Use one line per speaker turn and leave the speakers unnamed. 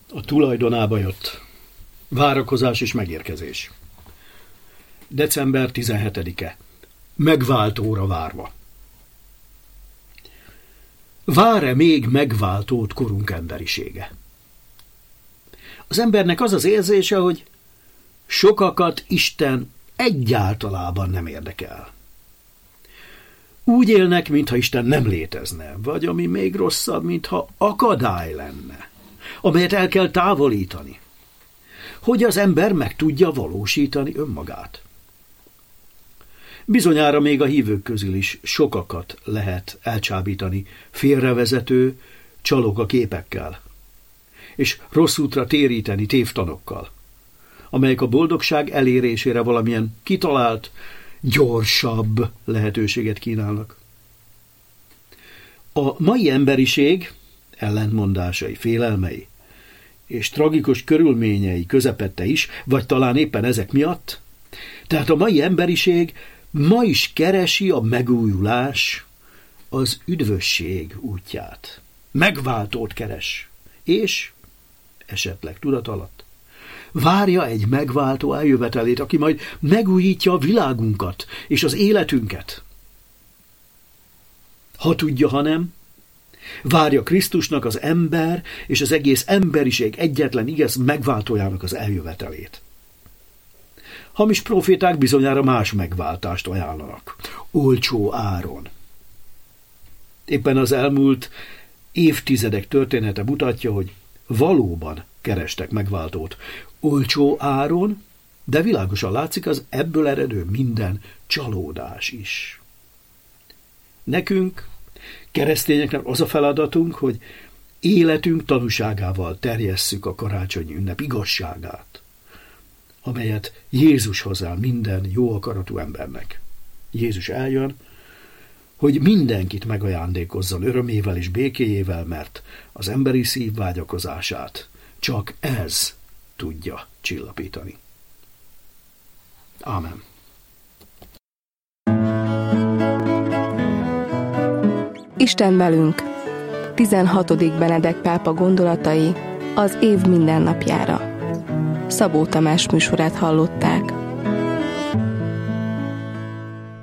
A tulajdonába jött. Várakozás és megérkezés. December 17-e. Megváltóra várva. Vár-e még megváltót korunk emberisége? Az embernek az az érzése, hogy sokakat Isten egyáltalában nem érdekel. Úgy élnek, mintha Isten nem létezne, vagy ami még rosszabb, mintha akadály lenne, amelyet el kell távolítani, hogy az ember meg tudja valósítani önmagát. Bizonyára még a hívők közül is sokakat lehet elcsábítani félrevezető, csalóka képekkel, és rossz útra téríteni tévtanokkal, amelyek a boldogság elérésére valamilyen kitalált, gyorsabb lehetőséget kínálnak. A mai emberiség ellentmondásai, félelmei és tragikus körülményei közepette is, vagy talán éppen ezek miatt, tehát a mai emberiség ma is keresi a megújulás, az üdvösség útját. Megváltót keres, és esetleg tudat alatt várja egy megváltó eljövetelét, aki majd megújítja a világunkat és az életünket. Ha tudja, ha nem, várja Krisztusnak az ember és az egész emberiség egyetlen igaz megváltójának az eljövetelét. Hamis proféták bizonyára más megváltást ajánlanak, olcsó áron. Éppen az elmúlt évtizedek története mutatja, hogy valóban kerestek megváltót, olcsó áron, de világosan látszik az ebből eredő minden csalódás is. Nekünk, keresztényeknek az a feladatunk, hogy életünk tanúságával terjesszük a karácsonyi ünnep igazságát, amelyet Jézus hozzá minden jó akaratú embernek. Jézus eljön, hogy mindenkit megajándékozzon örömével és békéjével, mert az emberi szív vágyakozását csak ez tudja csillapítani. Ámen.
Isten velünk. 16. Benedek pápa gondolatai az év mindennapjára. Szabó Tamás műsorát hallották.